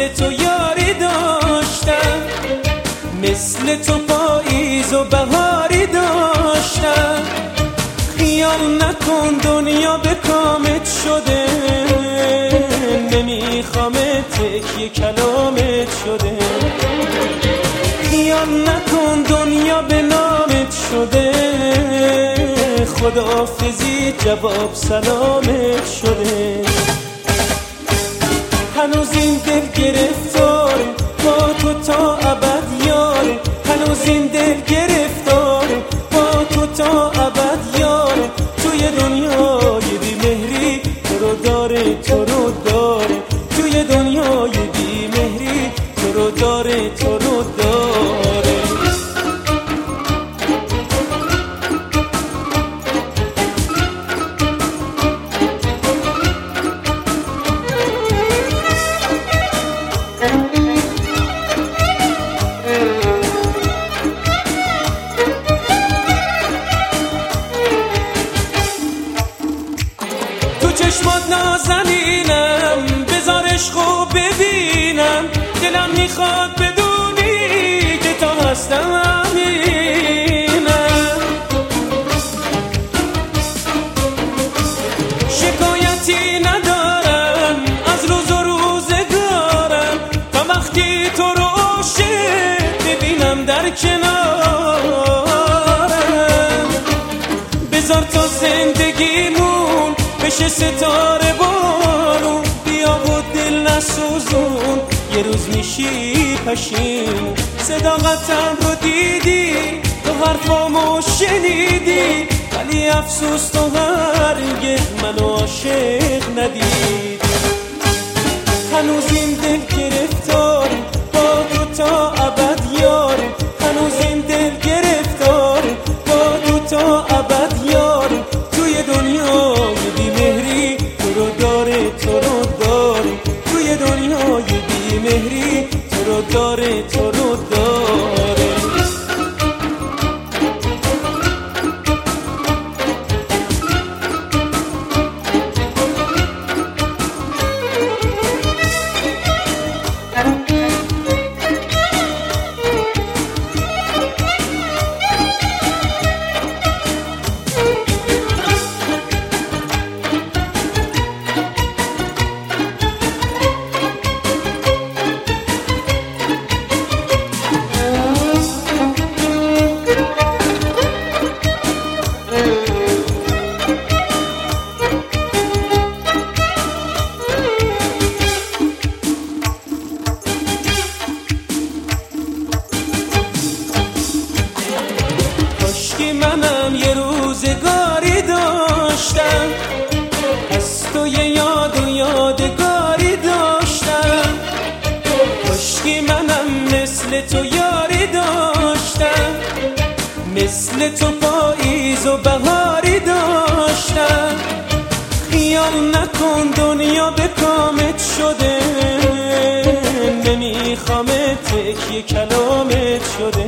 مثل تو یاری داشتم، مثل تو پاییز و بهاری داشتم. خیال نکن دنیا به کامت شده، نمیخوامت یه کلامت شده. خیال نکن دنیا به نامت شده، خداحافظی جواب سلامت شده. هنوز این دل گرفتاره با تو تا ابد یاره، هنوز این دل گرفتاره با تو تا ابد یاره. توی دنیای بی مهری تو رو داره، تو رو داره. توی دنیای بی مهری تو رو داره، تو رو داره. چشمات نازنینم، بذار عشقو ببینم. دلم میخواد بدونی که تو هستم امینم. شکایتی ندارم از روز و روزگارم، تا وقتی تو رو عاشق ببینم در کنارم. بذار تا زندگیمون بشه ستاره بارون، بیا و دل نسوزون، یه روز میشی پشیمون. صداقتم رو دیدی، تو حرفامو شنیدی، ولی افسوس تو هرگز منو عاشق ندیدی. هنوز این دل گرفتاره با تو تا ابد یاره، هنوز این دل گرفتاره با تو تا ابد یاره. توی دنیای بی مهری تو رو داره، تو رو داره. توی دنیای بی مهری تو رو داره، تو رو داره. منم یه روزگاری داشتم، از تو یه یاد و یادگاری داشتم. کاشکی منم مثل تو یاری داشتم، مثل تو پاییز و بهاری داشتم. خیال نکن دنیا به کامت شده، نمیخوامت یه کلامت شده.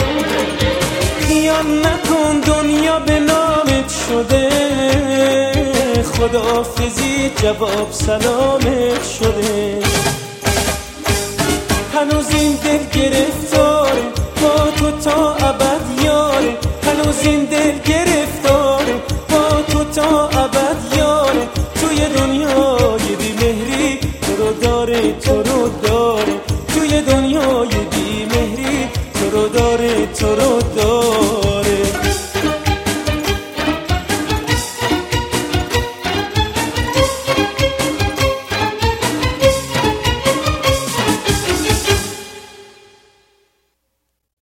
خیال نکن دنیا به نامت شده، خداحافظی جواب سلامت شده. هنوز این دل گرفتاره با تو تا ابد یاره، هنوز این دل گرفتاره با تو تا ابد یاره. توی دنیای بی مهری تو رو داره، تو رو داره. توی دنیای بی مهری تو رو داره، تو رو